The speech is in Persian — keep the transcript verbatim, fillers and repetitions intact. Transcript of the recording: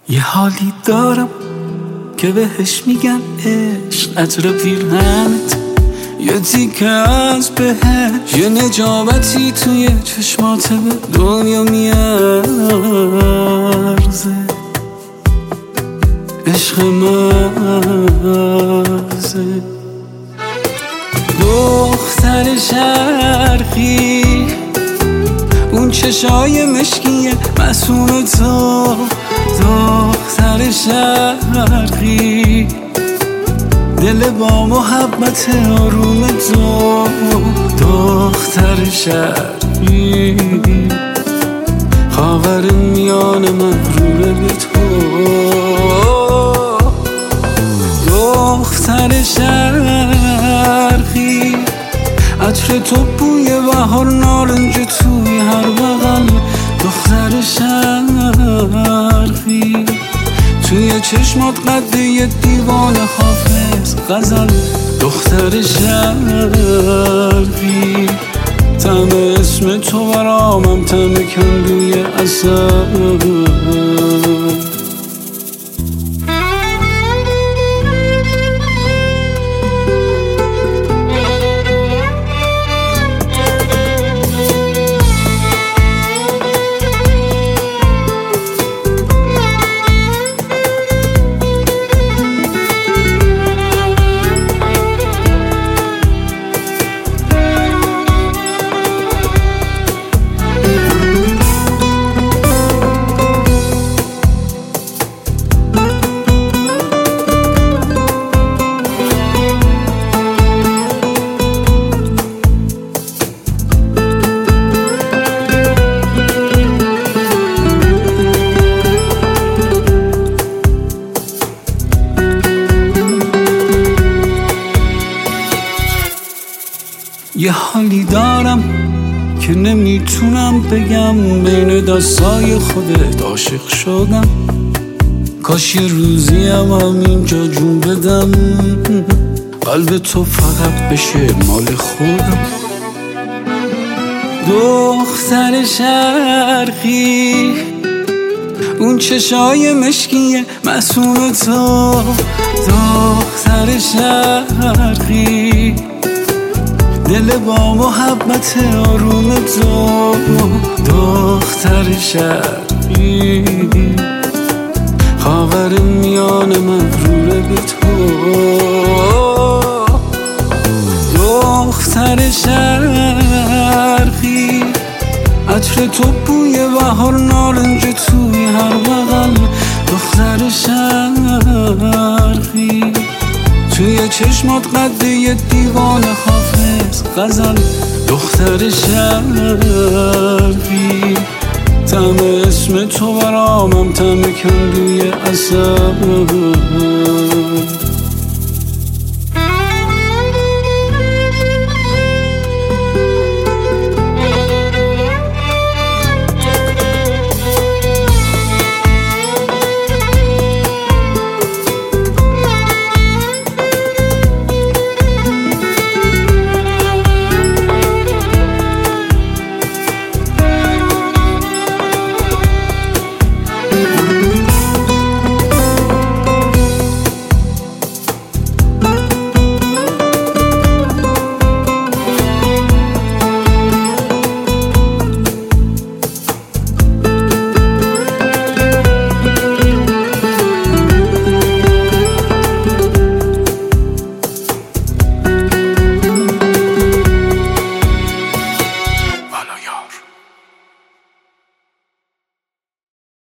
یه حالی دارم که بهش میگن عشق، عطر پیرهنت یه تیکه از بهش، یه نجابتی توی چشمات به دنیا میارزه. عشق مرزه دختر شرقی، اون چشای مشکیه مسون تو. دختر شرقی، دل با محبت آروم تو. دختر شرقی، خاور میان مغرور به تو. دختر شرقی، عطر تو بوی بهار، نارنج توی هر بغل. دختر شرقی، توی چشمات قد یه دیوان حافظ غزل. دختر شرقی، طعم اسم تو برامم طعم کندوی عسل. یه حالی دارم که نمیتونم بگم، بین دستای خودت عاشق شدم. کاش یه روزی هم همینجا جون بدم، قلب تو فقط بشه مال خودم. دختر شرقی، اون چشای مشکیه مسون تو. دختر شرقی، دل با محبت آروم تو. دختر شرقی، خاور میان مغرور به تو. دختر شرقی، عطر تو بوی بهار، نارنج توی هر بغل. دختر شرقی، توی چشمات قد یه دیوان حافظ غزل. دختر شرقی، طعم اسم تو برامم طعم کندوی عسل.